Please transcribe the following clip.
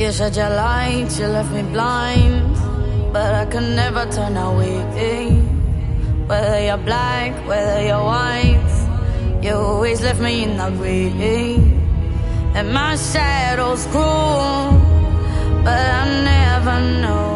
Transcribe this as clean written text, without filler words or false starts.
You shed your light, you left me blind, but I could never turn away. Whether you're black, whether you're white, you always left me in the gray. And my shadow's cruel, but I never know